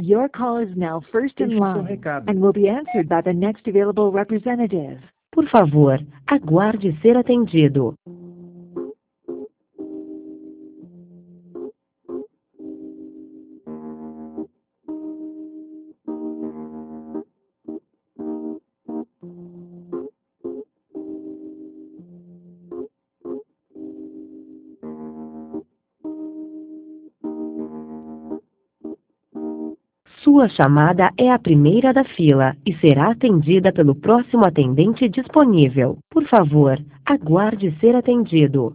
Your call is now first in Este é o seu line recado. and will be answered by the next available representative. Por favor, aguarde ser atendido. Sua chamada é a primeira da fila e será atendida pelo próximo atendente disponível. Por favor, aguarde ser atendido.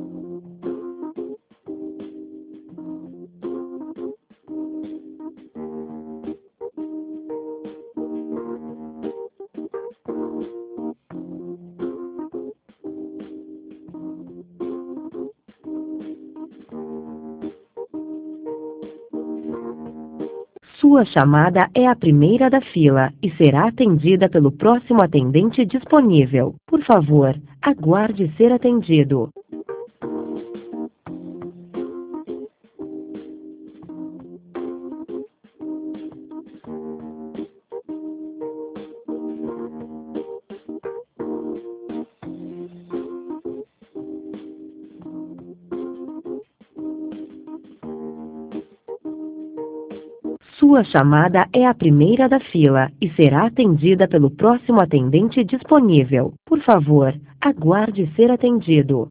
Sua chamada é a primeira da fila e será atendida pelo próximo atendente disponível. Por favor, aguarde ser atendido. Sua chamada é a primeira da fila e será atendida pelo próximo atendente disponível. Por favor, aguarde ser atendido.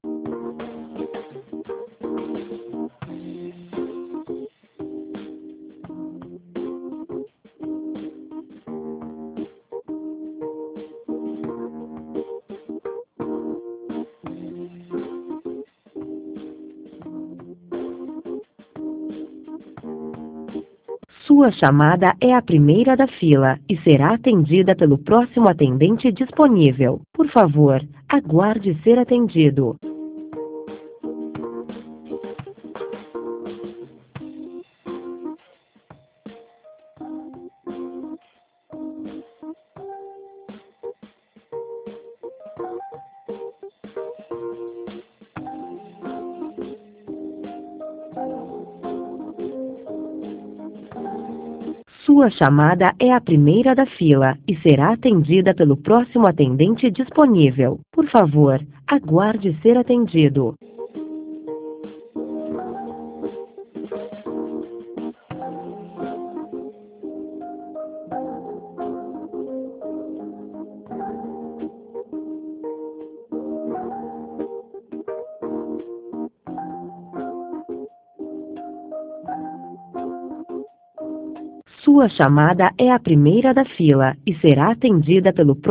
Sua chamada é a primeira da fila e será atendida pelo próximo atendente disponível. Por favor, aguarde ser atendido. Sua chamada é a primeira da fila e será atendida pelo próximo atendente disponível. Por favor, aguarde ser atendido. Sua chamada é a primeira da fila e será atendida pelo